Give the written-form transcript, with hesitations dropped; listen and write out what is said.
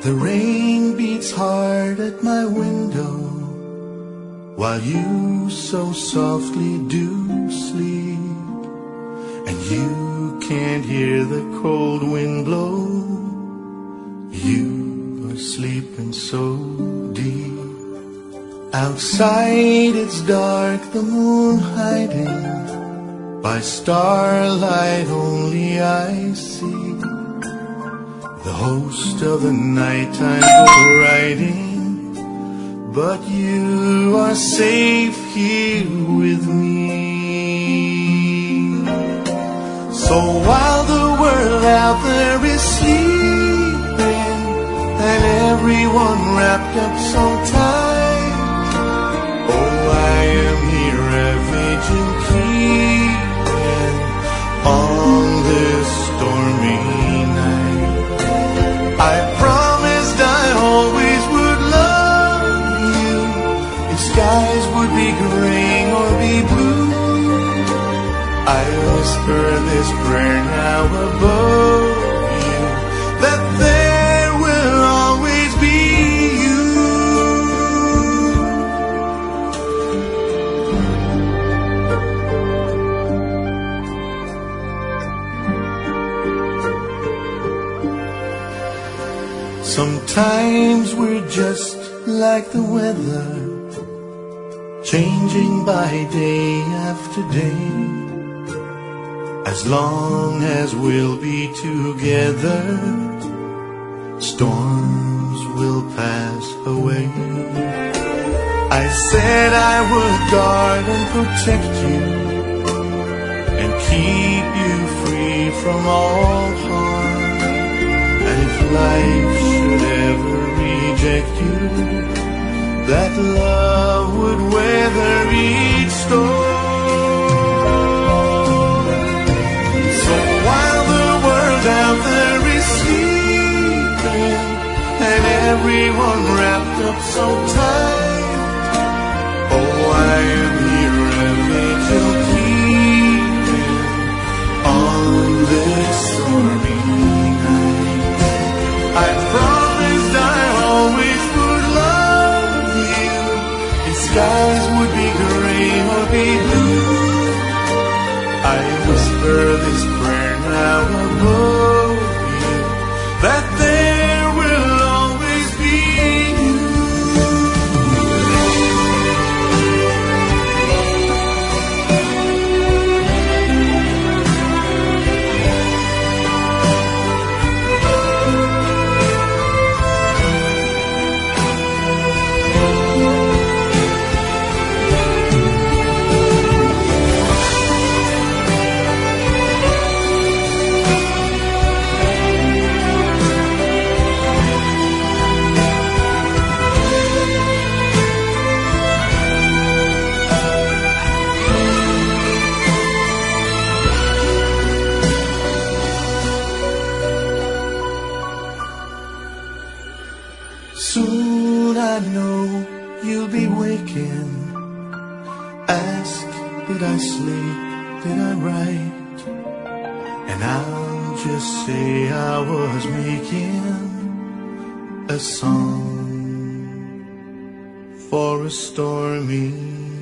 The rain beats hard at my window, while you so softly do sleep, and you can't hear the cold wind blow. You are sleeping so deep. Outside it's dark, the moon hiding, by starlight only I see the host of the nighttime go riding, but you are safe here with me. So while the world out there is sleeping, and everyone wrapped up so tight, oh, I am here a vigil keeping on this stormy night. I promised I always would love you, if skies would be gray or be blue. I whisper this prayer now above you, that there will always be you. Sometimes we're just like the weather, changing by day after day. As long as we'll be together, storms will pass away. I said I would guard and protect you, and keep you free from all harm. And if life should ever reject you, that love would weather each storm. Out there is sleeping, and everyone wrapped up so tight, oh, I am here a vigil keeping on this stormy night. I promised I always would love you, if skies would be gray or be blue. I whisper this prayer now above you, that there will always be you. Soon I know you'll be waking. Ask, did I sleep, did I write? And I'll just say I was making a song for a stormy